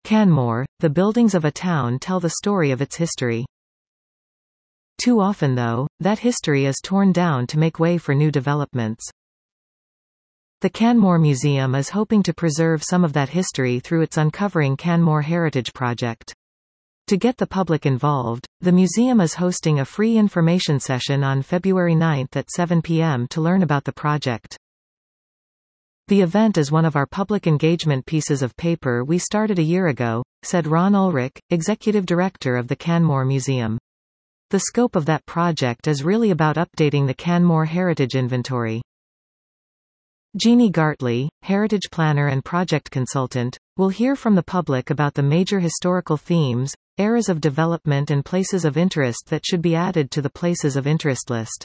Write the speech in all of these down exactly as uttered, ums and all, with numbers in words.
Canmore, the buildings of a town tell the story of its history. Too often though, that history is torn down to make way for new developments. The Canmore Museum is hoping to preserve some of that history through its Uncovering Canmore Heritage project. To get the public involved, the museum is hosting a free information session on February ninth at seven p m to learn about the project. The event is one of our public engagement pieces of paper we started a year ago, said Ron Ulrich, executive director of the Canmore Museum. The scope of that project is really about updating the Canmore Heritage Inventory. Jeannie Gartley, heritage planner and project consultant, will hear from the public about the major historical themes, eras of development and places of interest that should be added to the places of interest list.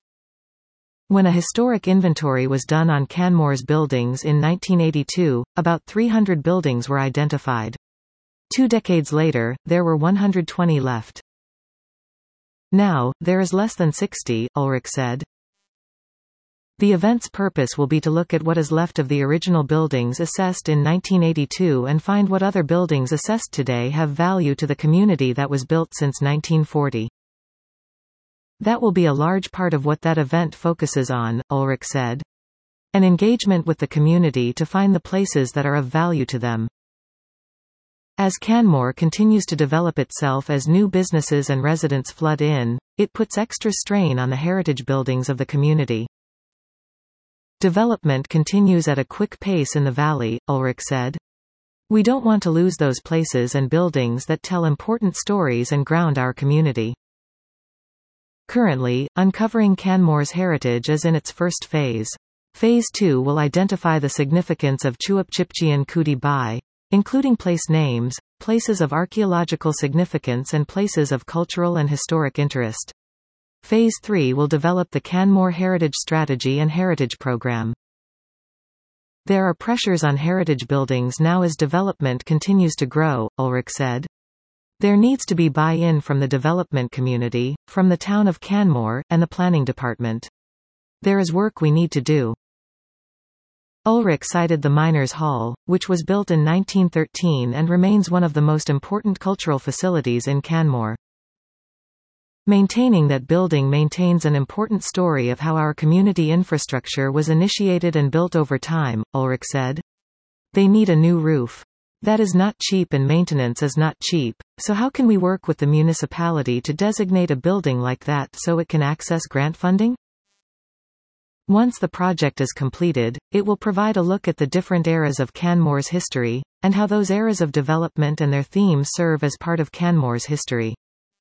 When a historic inventory was done on Canmore's buildings in nineteen eighty-two, about three hundred buildings were identified. Two decades later, there were one hundred twenty left. Now, there is less than sixty, Ulrich said. The event's purpose will be to look at what is left of the original buildings assessed in nineteen eighty-two and find what other buildings assessed today have value to the community that was built since nineteen forty. That will be a large part of what that event focuses on, Ulrich said. An engagement with the community to find the places that are of value to them. As Canmore continues to develop itself as new businesses and residents flood in, it puts extra strain on the heritage buildings of the community. Development continues at a quick pace in the valley, Ulrich said. We don't want to lose those places and buildings that tell important stories and ground our community. Currently, Uncovering Canmore's Heritage is in its first phase. Phase two will identify the significance of Chuapchipchian Kuti Bai, including place names, places of archaeological significance and places of cultural and historic interest. Phase three will develop the Canmore Heritage Strategy and Heritage Program. There are pressures on heritage buildings now as development continues to grow, Ulrich said. There needs to be buy-in from the development community, from the town of Canmore, and the planning department. There is work we need to do. Ulrich cited the Miners' Hall, which was built in nineteen thirteen and remains one of the most important cultural facilities in Canmore. Maintaining that building maintains an important story of how our community infrastructure was initiated and built over time, Ulrich said. They need a new roof. That is not cheap and maintenance is not cheap, so how can we work with the municipality to designate a building like that so it can access grant funding? Once the project is completed, it will provide a look at the different eras of Canmore's history, and how those eras of development and their themes serve as part of Canmore's history.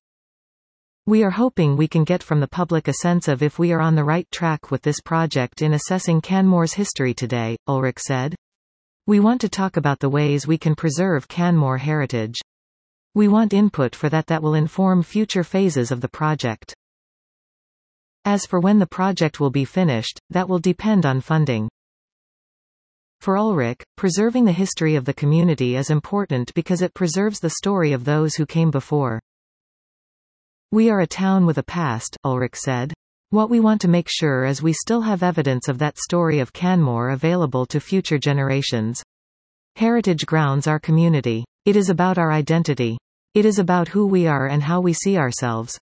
We are hoping we can get from the public a sense of if we are on the right track with this project in assessing Canmore's history today, Ulrich said. We want to talk about the ways we can preserve Canmore heritage. We want input for that that will inform future phases of the project. As for when the project will be finished, that will depend on funding. For Ulrich, preserving the history of the community is important because it preserves the story of those who came before. We are a town with a past, Ulrich said. What we want to make sure is we still have evidence of that story of Canmore available to future generations. Heritage grounds our community. It is about our identity. It is about who we are and how we see ourselves.